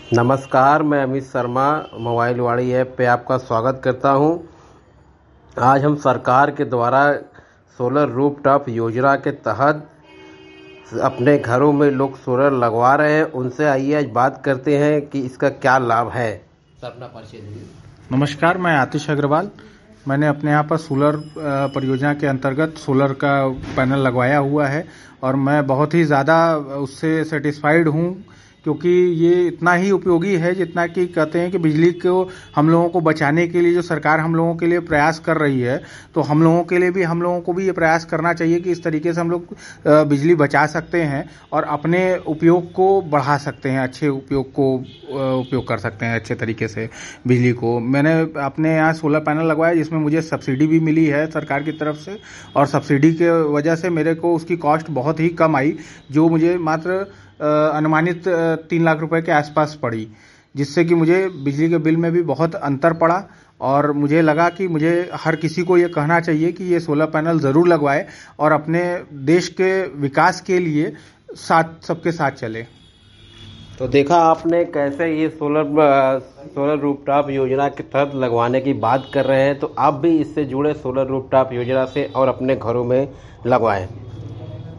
नमस्कार, मैं Amit Sharma mobile Wadi app पे आपका स्वागत करता हूं। आज हम सरकार के द्वारा सोलर रूफटॉप योजना के तहत अपने घरों में लोग सोलर लगवा रहे हैं। उनसे आइए आज बात करते हैं कि इसका क्या लाभ है। सर, अपना परिचय दीजिए। नमस्कार, मैं आतिश अग्रवाल। मैंने अपने यहाँ पर सोलर परियोजना के अंतर्गत सोलर का पैनल लगवाया हुआ है और मैं बहुत ही ज़्यादा उससे सेटिस्फाइड हूँ, क्योंकि ये इतना ही उपयोगी है जितना कि कहते हैं कि बिजली को हम लोगों को बचाने के लिए जो सरकार हम लोगों के लिए प्रयास कर रही है, तो हम लोगों को भी ये प्रयास करना चाहिए कि इस तरीके से हम लोग बिजली बचा सकते हैं और अपने उपयोग को बढ़ा सकते हैं, अच्छे उपयोग कर सकते हैं अच्छे तरीके से बिजली को। मैंने अपने यहाँ सोलर पैनल लगवाया जिसमें मुझे सब्सिडी भी मिली है सरकार की तरफ से, और सब्सिडी के वजह से मेरे को उसकी कॉस्ट बहुत ही कम आई, जो मुझे मात्र अनुमानित 3 लाख रुपए के आसपास पड़ी, जिससे कि मुझे बिजली के बिल में भी बहुत अंतर पड़ा। और मुझे लगा कि मुझे हर किसी को ये कहना चाहिए कि ये सोलर पैनल ज़रूर लगवाए और अपने देश के विकास के लिए सबके साथ चले। तो देखा आपने कैसे ये सोलर रूफटॉप योजना के तहत लगवाने की बात कर रहे हैं। तो आप भी इससे जुड़े सोलर रूफटॉप योजना से और अपने घरों में लगवाएं।